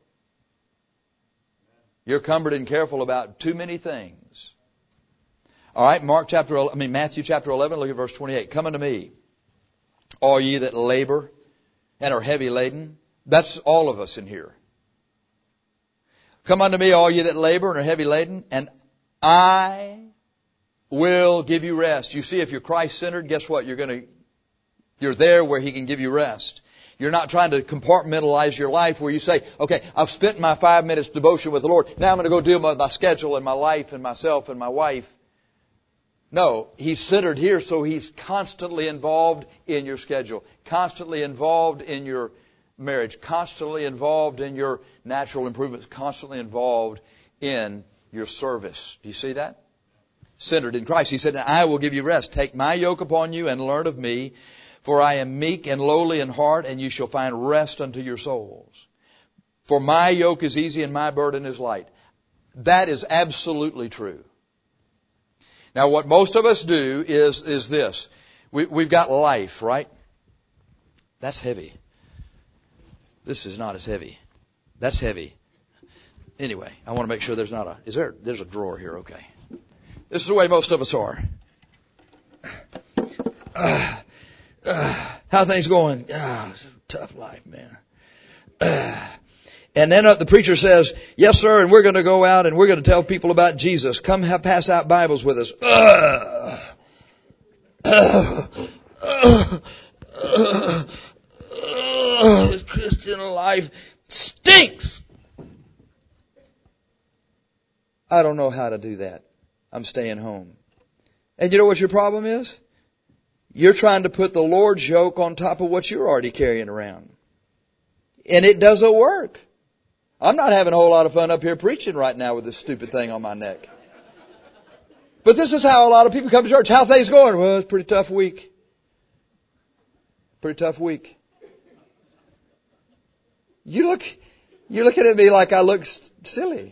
You're cumbered and careful about too many things. All right, Mark chapter, I mean Matthew chapter eleven. Look at verse twenty-eight. Come unto me, all ye that labor and are heavy laden. That's all of us in here. Come unto me, all ye that labor and are heavy laden, and I will give you rest. You see, if you're Christ-centered, guess what? You're going to, you're there where He can give you rest. You're not trying to compartmentalize your life where you say, okay, I've spent my five minutes devotion with the Lord. Now I'm going to go deal with my schedule and my life and myself and my wife. No, He's centered here, so He's constantly involved in your schedule, constantly involved in your marriage, constantly involved in your natural improvements, constantly involved in your service. Do you see that? Centered in Christ. He said, I will give you rest. Take my yoke upon you and learn of me, for I am meek and lowly in heart, and you shall find rest unto your souls. For my yoke is easy and my burden is light. That is absolutely true. Now, what most of us do is, is this. We, we've got life, right? That's heavy. This is not as heavy. That's heavy. Anyway, I want to make sure there's not a, is there, there's a drawer here, okay. This is the way most of us are. Uh, uh, how are things going? Ah, oh, it's a tough life, man. Uh, And then uh, the preacher says, yes, sir, and we're going to go out and we're going to tell people about Jesus. Come have, pass out Bibles with us. Uh, uh, uh, uh, uh, this Christian life stinks. I don't know how to do that. I'm staying home. And you know what your problem is? You're trying to put the Lord's yoke on top of what you're already carrying around. And it doesn't work. I'm not having a whole lot of fun up here preaching right now with this stupid thing on my neck. But this is how a lot of people come to church. How are things going? Well, it's a pretty tough week. Pretty tough week. You look, you're looking at me like I look silly.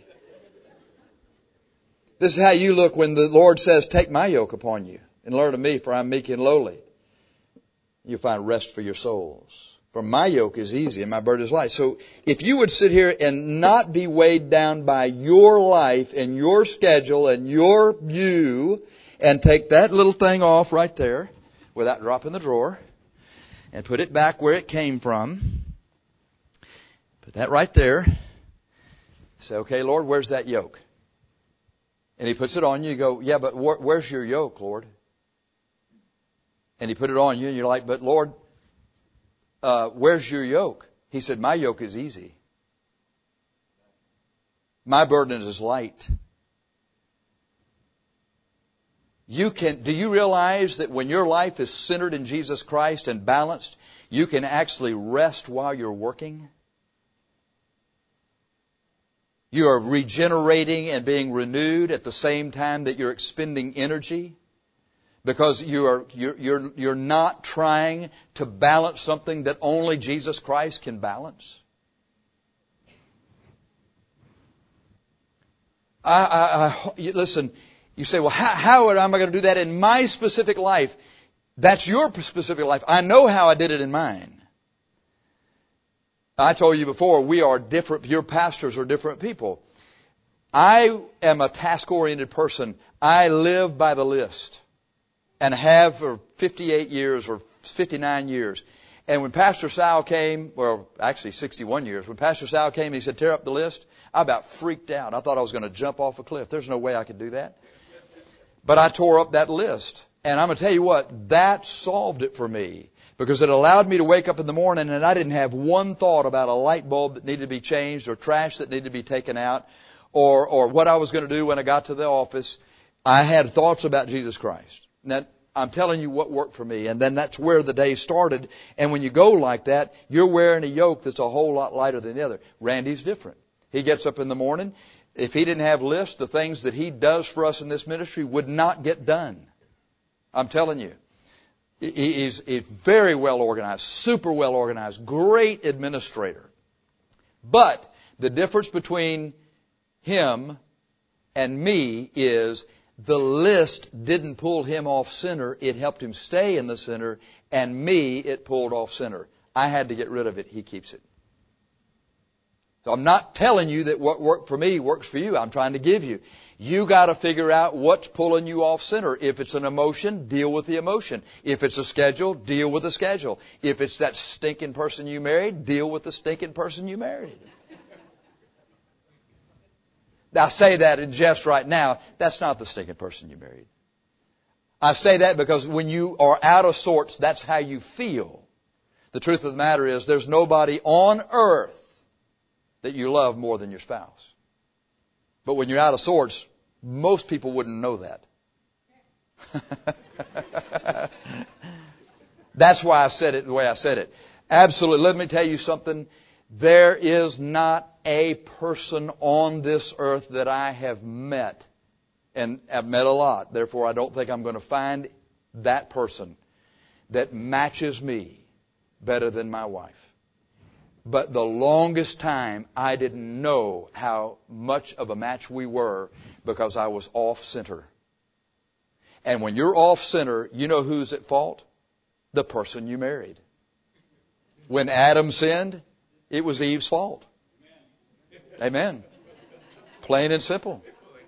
This is how you look when the Lord says, take my yoke upon you and learn of me, for I'm meek and lowly. You'll find rest for your souls. For my yoke is easy and my burden is light. So if you would sit here and not be weighed down by your life and your schedule and your view and take that little thing off right there without dropping the drawer and put it back where it came from. Put that right there. Say, okay, Lord, where's that yoke? And He puts it on you. You go, yeah, but wh- where's your yoke, Lord? And He put it on you and you're like, but Lord, Uh, where's your yoke? He said, my yoke is easy. My burden is light. You can, do you realize that when your life is centered in Jesus Christ and balanced, you can actually rest while you're working? You are regenerating and being renewed at the same time that you're expending energy. Because you are, you're, you're, you're not trying to balance something that only Jesus Christ can balance. I, I, I listen, you say, well, how, how am I going to do that in my specific life? That's your specific life. I know how I did it in mine. I told you before, we are different, your pastors are different people. I am a task-oriented person. I live by the list and have for fifty-eight years or fifty-nine years. And when Pastor Sal came, well, actually sixty-one years, when Pastor Sal came and he said, tear up the list, I about freaked out. I thought I was going to jump off a cliff. There's no way I could do that. But I tore up that list. And I'm going to tell you what, that solved it for me. Because it allowed me to wake up in the morning and I didn't have one thought about a light bulb that needed to be changed or trash that needed to be taken out or, or what I was going to do when I got to the office. I had thoughts about Jesus Christ. Now, I'm telling you what worked for me. And then that's where the day started. And when you go like that, you're wearing a yoke that's a whole lot lighter than the other. Randy's different. He gets up in the morning. If he didn't have lists, the things that he does for us in this ministry would not get done. I'm telling you. He is very well organized, super well organized, great administrator. But the difference between him and me is the list didn't pull him off center. It helped him stay in the center. And me, it pulled off center. I had to get rid of it. He keeps it. So I'm not telling you that what worked for me works for you. I'm trying to give you. You got to figure out what's pulling you off center. If it's an emotion, deal with the emotion. If it's a schedule, deal with the schedule. If it's that stinking person you married, deal with the stinking person you married. I say that in jest right now. That's not the stinking person you married. I say that because when you are out of sorts, that's how you feel. The truth of the matter is there's nobody on earth that you love more than your spouse. But when you're out of sorts, most people wouldn't know that. That's why I said it the way I said it. Absolutely. Let me tell you something. There is not a person on this earth that I have met, and I've met a lot. Therefore, I don't think I'm going to find that person that matches me better than my wife. But the longest time, I didn't know how much of a match we were because I was off center. And when you're off center, you know who's at fault? The person you married. When Adam sinned, it was Eve's fault. Amen. Plain and simple.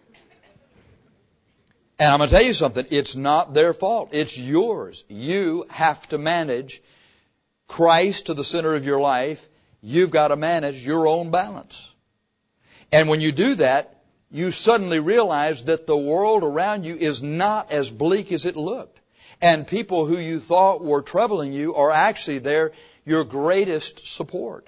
And I'm going to tell you something. It's not their fault. It's yours. You have to manage Christ to the center of your life. You've got to manage your own balance. And when you do that, you suddenly realize that the world around you is not as bleak as it looked. And people who you thought were troubling you are actually there, your greatest support.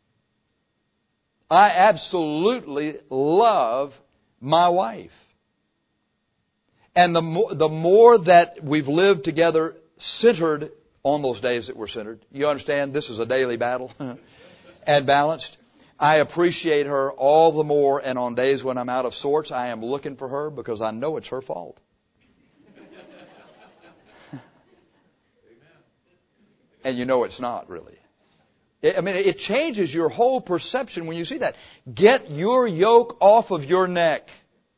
I absolutely love my wife. And the more, the more that we've lived together centered on those days that we're centered, you understand this is a daily battle. And balanced. I appreciate her all the more, and on days when I'm out of sorts, I am looking for her because I know it's her fault. And you know it's not really. I mean, it changes your whole perception when you see that. Get your yoke off of your neck.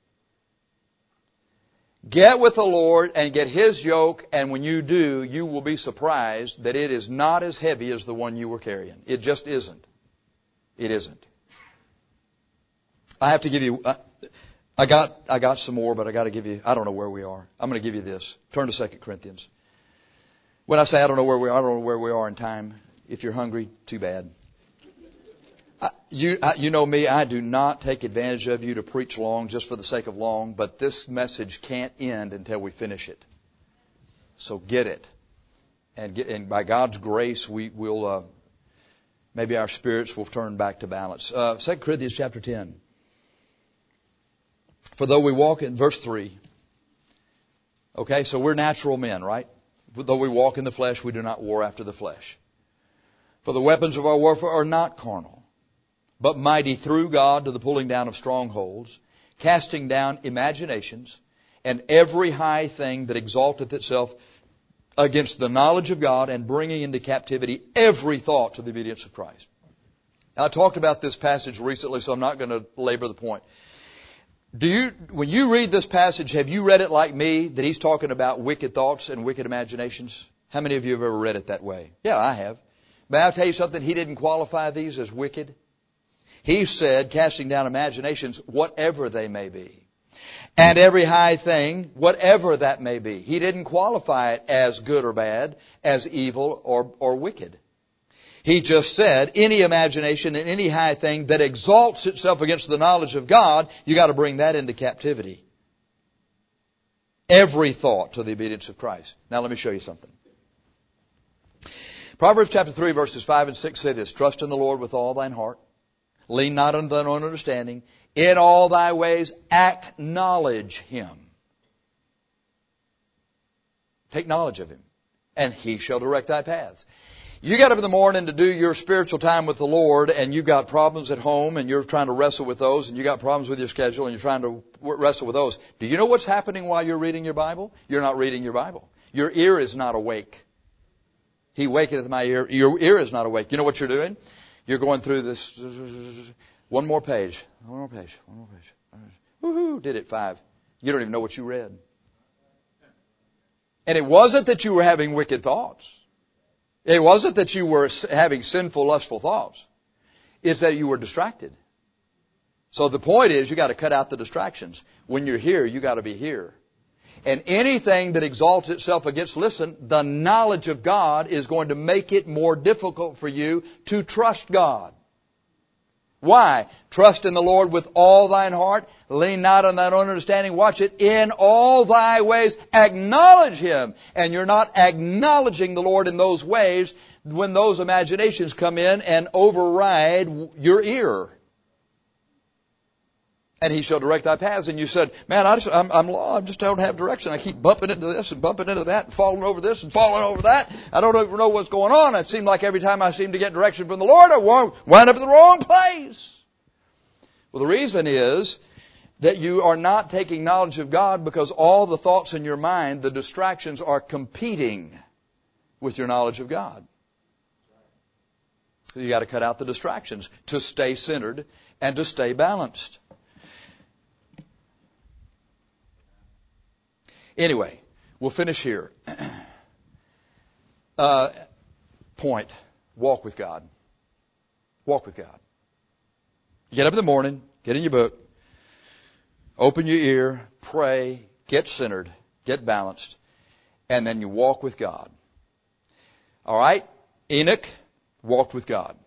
Get with the Lord and get His yoke, and when you do, you will be surprised that it is not as heavy as the one you were carrying. It just isn't. It isn't. I have to give you, I, I got, I got some more, but I got to give you, I don't know where we are. I'm going to give you this. Turn to Second Corinthians. When I say I don't know where we are, I don't know where we are in time. If you're hungry, too bad. I, you, I, you know me, I do not take advantage of you to preach long just for the sake of long, but this message can't end until we finish it. So get it. And, get, and by God's grace, we will, uh, maybe our spirits will turn back to balance. Uh, Second Corinthians chapter ten. For though we walk in, verse three. Okay, so we're natural men, right? Though we walk in the flesh, we do not war after the flesh. For the weapons of our warfare are not carnal, but mighty through God to the pulling down of strongholds, casting down imaginations, and every high thing that exalteth itself against the knowledge of God, and bringing into captivity every thought to the obedience of Christ. Now, I talked about this passage recently, so I'm not going to labor the point. Do you, when you read this passage, have you read it like me, that he's talking about wicked thoughts and wicked imaginations? How many of you have ever read it that way? Yeah, I have. But I'll tell you something, he didn't qualify these as wicked. He said, casting down imaginations, whatever they may be. And every high thing, whatever that may be. He didn't qualify it as good or bad, as evil or, or wicked. He just said, any imagination and any high thing that exalts itself against the knowledge of God, you got to bring that into captivity. Every thought to the obedience of Christ. Now let me show you something. Proverbs chapter three verses five and six say this, trust in the Lord with all thine heart. Lean not unto thine own understanding. In all thy ways acknowledge Him. Take knowledge of Him, and He shall direct thy paths. You get up in the morning to do your spiritual time with the Lord, and you've got problems at home, and you're trying to wrestle with those, and you've got problems with your schedule, and you're trying to wrestle with those. Do you know what's happening while you're reading your Bible? You're not reading your Bible. Your ear is not awake. He waketh my ear. Your ear is not awake. You know what you're doing? You're going through this, one more page, one more page, one more page. Woohoo, did it five. You don't even know what you read. And it wasn't that you were having wicked thoughts. It wasn't that you were having sinful, lustful thoughts. It's that you were distracted. So the point is, you got to cut out the distractions. When you're here, you got to be here. And anything that exalts itself against, listen, the knowledge of God is going to make it more difficult for you to trust God. Why? Trust in the Lord with all thine heart. Lean not on thine own understanding. Watch it. In all thy ways acknowledge Him. And you're not acknowledging the Lord in those ways when those imaginations come in and override your ear. And He shall direct thy paths. And you said, man, I just, I'm, I'm, I just don't have direction. I keep bumping into this and bumping into that and falling over this and falling over that. I don't even know what's going on. It seems like every time I seem to get direction from the Lord, I wind up in the wrong place. Well, the reason is that you are not taking knowledge of God because all the thoughts in your mind, the distractions, are competing with your knowledge of God. So you got to cut out the distractions to stay centered and to stay balanced. Anyway, we'll finish here. Uh, point. Walk with God. Walk with God. Get up in the morning, get in your book, open your ear, pray, get centered, get balanced, and then you walk with God. All right? Enoch walked with God.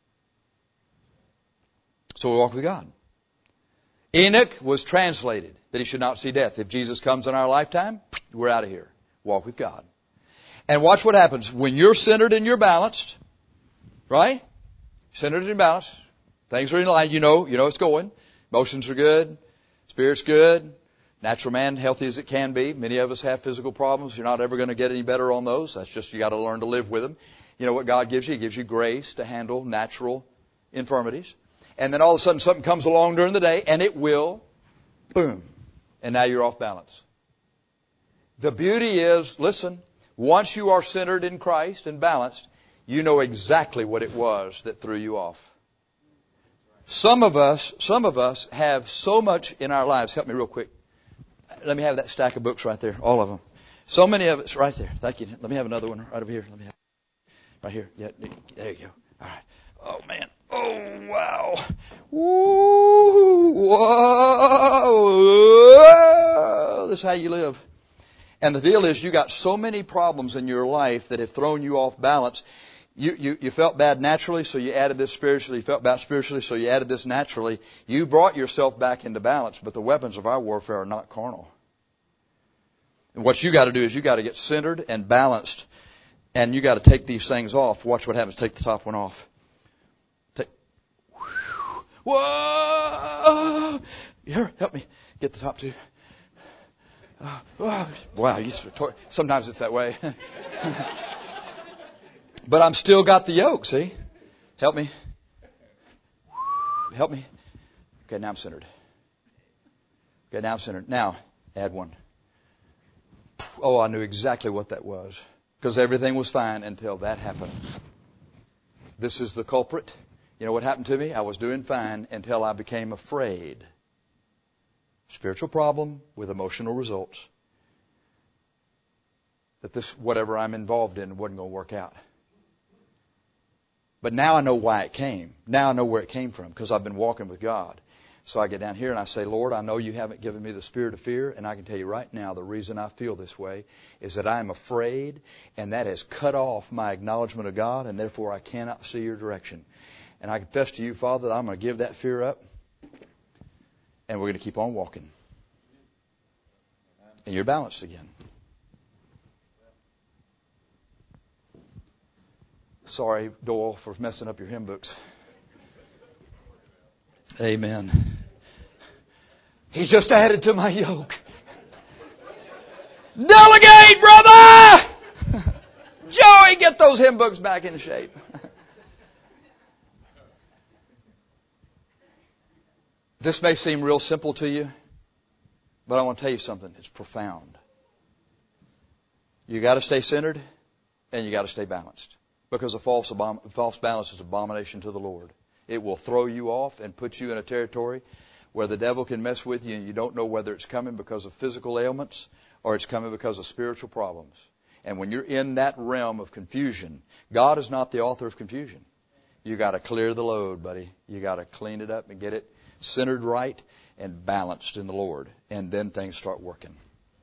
So we walk with God. Enoch was translated that he should not see death. If Jesus comes in our lifetime, we're out of here. Walk with God. And watch what happens. When you're centered and you're balanced, right? Centered and balanced. Things are in line. You know, you know it's going. Emotions are good. Spirit's good. Natural man, healthy as it can be. Many of us have physical problems. You're not ever going to get any better on those. That's just, you got to learn to live with them. You know what God gives you? He gives you grace to handle natural infirmities. And then all of a sudden something comes along during the day, and it will, boom, and now you're off balance. The beauty is, listen, once you are centered in Christ and balanced, you know exactly what it was that threw you off. Some of us, some of us have so much in our lives. Help me real quick. Let me have that stack of books right there, all of them. So many of us right there. Thank you. Let me have another one right over here. Let me have right here. Yeah, there you go. All right. Oh man. Oh wow. Woo! Whoa! This is how you live. And the deal is, you got so many problems in your life that have thrown you off balance. You, you, you felt bad naturally, so you added this spiritually. You felt bad spiritually, so you added this naturally. You brought yourself back into balance, but the weapons of our warfare are not carnal. And what you got to do is you got to get centered and balanced, and you got to take these things off. Watch what happens. Take the top one off. Take. Whoa! Here, help me get the top two. Uh, oh, wow, you, sometimes it's that way. But I'm still got the yoke, see? Help me. Help me. Okay, now I'm centered. Okay, now I'm centered. Now, add one. oh, I knew exactly what that was. Because everything was fine until that happened. This is the culprit. You know what happened to me? I was doing fine until I became afraid. Spiritual problem with emotional results. That this, whatever I'm involved in, wasn't going to work out. But now I know why it came. Now I know where it came from, because I've been walking with God. So I get down here and I say, Lord, I know you haven't given me the spirit of fear, and I can tell you right now the reason I feel this way is that I am afraid, and that has cut off my acknowledgement of God, and therefore I cannot see your direction. And I confess to you, Father, that I'm going to give that fear up, and we're going to keep on walking. And you're balanced again. Sorry, Doyle, for messing up your hymn books. Amen. He's just added to my yoke. Delegate, brother! Joey, get those hymn books back in shape. This may seem real simple to you, but I want to tell you something. It's profound. You got to stay centered, and you got to stay balanced. Because a false, abom- false balance is abomination to the Lord. It will throw you off and put you in a territory where the devil can mess with you and you don't know whether it's coming because of physical ailments or it's coming because of spiritual problems. And when you're in that realm of confusion, God is not the author of confusion. You got to clear the load, buddy. You got to clean it up and get it centered right and balanced in the Lord. And then things start working.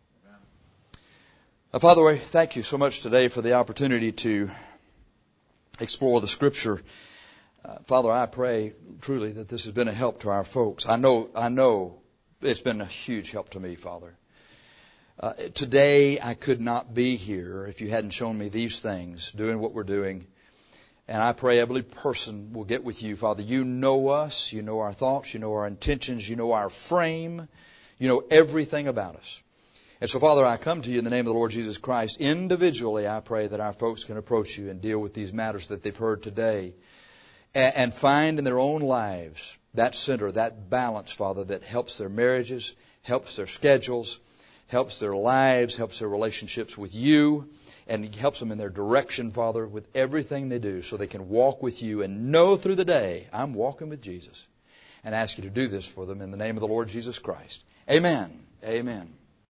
Now, Father, we thank you so much today for the opportunity to explore the Scripture. Uh, Father, I pray truly that this has been a help to our folks. I know, I know it's been a huge help to me, Father. Uh, today I could not be here if you hadn't shown me these things, doing what we're doing. And I pray every person will get with you, Father. You know us, you know our thoughts, you know our intentions, you know our frame, you know everything about us. And so, Father, I come to you in the name of the Lord Jesus Christ. Individually, I pray that our folks can approach you and deal with these matters that they've heard today and find in their own lives that center, that balance, Father, that helps their marriages, helps their schedules, helps their lives, helps their relationships with you, and helps them in their direction, Father, with everything they do so they can walk with you and know through the day, I'm walking with Jesus. And I ask you to do this for them in the name of the Lord Jesus Christ. Amen. Amen.